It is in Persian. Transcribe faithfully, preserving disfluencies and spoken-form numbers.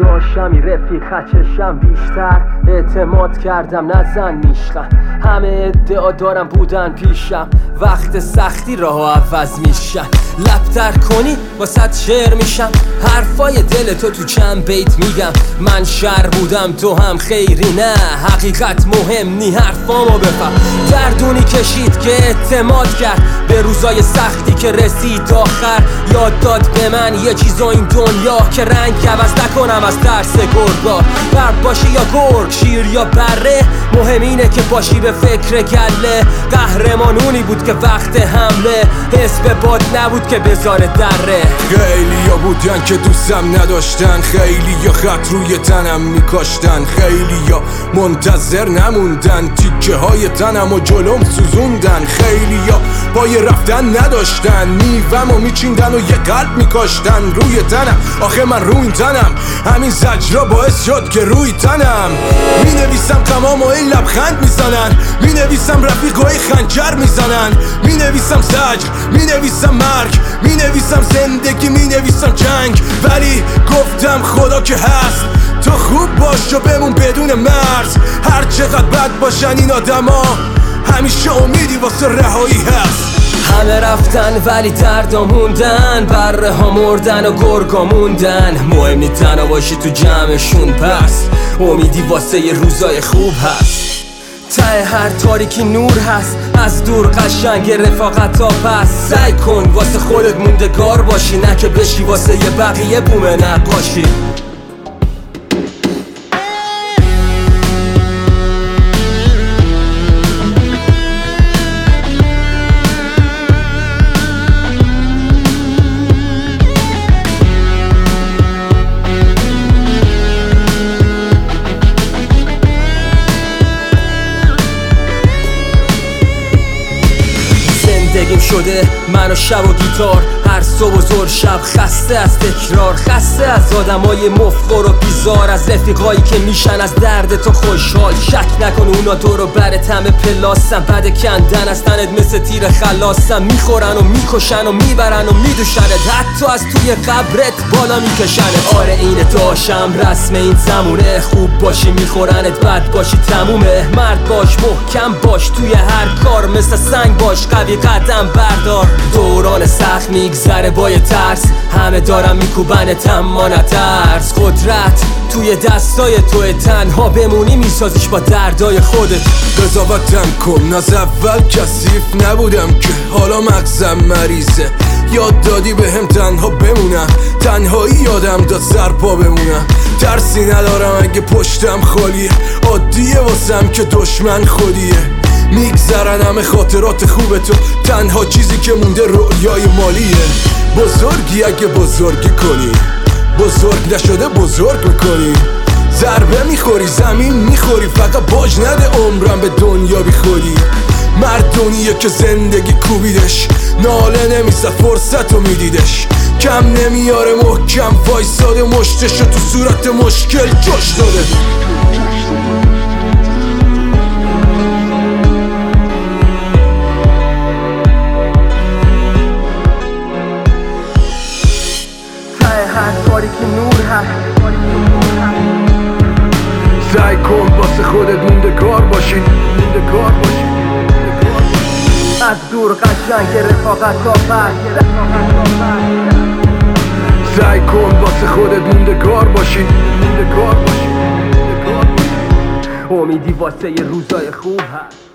داشتمی رفیق چشم بیشتر اعتماد کردم نزن نیشخم همه ادعا دارم بودن پیشم وقت سختی راه عوض میشن لبتر کنی واسه شعر میشم حرفای دل تو تو چند بیت میگم من شر بودم تو هم خیری نه حقیقت مهم نی حرفامو بفهم دردونی کشید که اعتماد کرد به روزای سختی که رسید آخر یاد داد به من یه چیزا این دنیا که رنگ عوض نکنم از ترس گرگا برد باشی یا گرگ شیر یا بره مهم اینه که باشی به فکر گله قهرمانونی بود که وقت حمله حس به باد نبود که بذاره دره خیلی ها بودن که دوستم نداشتن خیلی ها خط روی تنم میکاشتن خیلی ها منتظر نموندن تیکه های تنم و جلوم سوزوندن خیلی ها پای رفتن نداشتن میوم و میچیندن و یه قلب میکاشتن روی تنم آخه من روی تنم همین زجرا باعث شد که روی تنم مینویسم غمام و این لبخند میزنن مینویسم رفیقای خنجر میزنن مینویسم زجر مینویسم مرگ مینویسم زندگی مینویسم جنگ ولی گفتم خدا که هست تو خوب باش و بمون بدون مرز هر چقدر بد باشن این آدما همیشه امیدی واسه رهایی هست همه رفتن ولی دردا موندن بره ها مردن و گرگا موندن مهم نی تنها باشی تو جمعشون پس امیدی واسه یه روزای خوب هست ته هر تاریکی نور هست از دور قشنگ رفاقت ها پس سعی کن واسه خودت موندگار باشی نه که بشی واسه یه بقیه بوم نقاشی زندگیم شده من و شب و گیتار هر صبح و زور شب خسته از تکرار خسته از آدمای مفقر و بیزار از رفیقایی که میشن از درد تو خوشحال شک نکن اونا تو رو بر تم پلاسن بعد کندن از تنت مثل تیر خلاصن میخورن و میکشن و میبرن و میدوشنت حتی از توی قبرت بالا میکشنت آره اینه داشم رسم این زمونه خوب باشی میخورنت بد باشی تمومه مرد باش محکم باش توی هر کار مثل سنگ باش قوی قدم بردار دوران سخت میگذره با یه ترس همه دارم میکوبنت اما نترس قدرت توی دستای توی تنها بمونی میسازیش با دردای خودت قضاوتم کن از اول کثیف نبودم که حالا مغزم مریضه یاد دادی به هم تنها بمونم تنهایی یادم داد سرپا بمونم ترسی ندارم اگه پشتم خالیه عادیه واسم که دشمن خودیه میگذرن همه خاطرات خوب تو تنها چیزی که مونده رویای مالیه بزرگی اگه بزرگی کنی بزرگ نشده بزرگ میکنی ضربه میخوری زمین میخوری فقط باج نده عمرم به دنیا بیخوری مردونیه که زندگی کوبیدش ناله نمیزد فرصت رو میدیدش کم نمیاره محکم وایساده مشتشو تو صورت مشکل جوش داده که نور هست سعی کن واسه خودت موندگار باشی موندگار باشی از دور قشنگ رفاقت ها پس سعی کن واسه خودت موندگار باشی موندگار باشی امیدی واسه یه روزای خوب هست